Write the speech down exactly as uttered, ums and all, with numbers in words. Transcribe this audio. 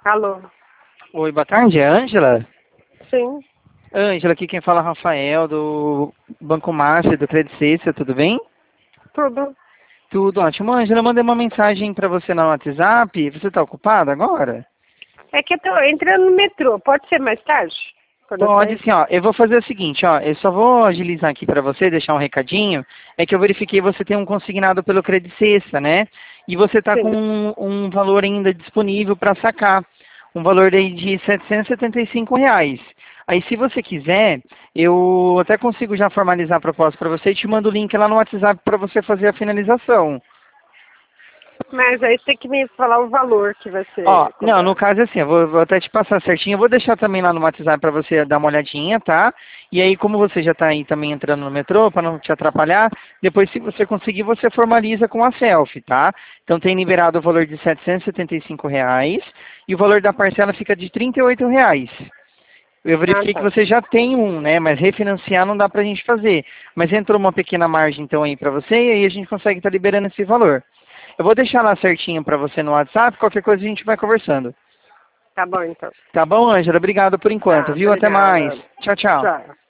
Alô? Oi, boa tarde, é a Ângela? Sim, Ângela, aqui quem fala é Rafael, do Banco Master, do Credit Suisse, tudo bem? tudo. Tudo ótimo. Ângela, eu mandei uma mensagem para você no WhatsApp, você está ocupada agora? É que eu tô entrando no metrô. Pode ser mais tarde? Quando eu Pode sair? sim, ó, eu vou fazer o seguinte, ó, eu só vou agilizar aqui para você, deixar um recadinho, é que eu verifiquei você tem um consignado pelo Credit Suisse, né? E você está com Sim. um, um valor ainda disponível para sacar, um valor aí de setecentos e setenta e cinco reais. Aí se você quiser, eu até consigo já formalizar a proposta para você e te mando o link lá no WhatsApp para você fazer a finalização. Mas aí tem que me falar o valor que vai Ó, ser não, no cobrado. caso é assim, eu vou, vou até te passar certinho, eu vou deixar também lá no WhatsApp para você dar uma olhadinha, tá? E aí, como você já está aí também entrando no metrô, para não te atrapalhar, depois se você conseguir, você formaliza com a selfie, tá? Então tem liberado o valor de setecentos e setenta e cinco reais e o valor da parcela fica de trinta e oito reais. Eu Ah, verifiquei que tá. você já tem um, né? Mas refinanciar não dá pra gente fazer. Mas entrou uma pequena margem então aí pra você e aí a gente consegue estar liberando esse valor. Eu vou deixar lá certinho pra você no WhatsApp, qualquer coisa a gente vai conversando. Tá bom, então. Tá bom, Ângela? Obrigado por enquanto, Tá, viu? Até mais. obrigada. Tchau, tchau. Tchau.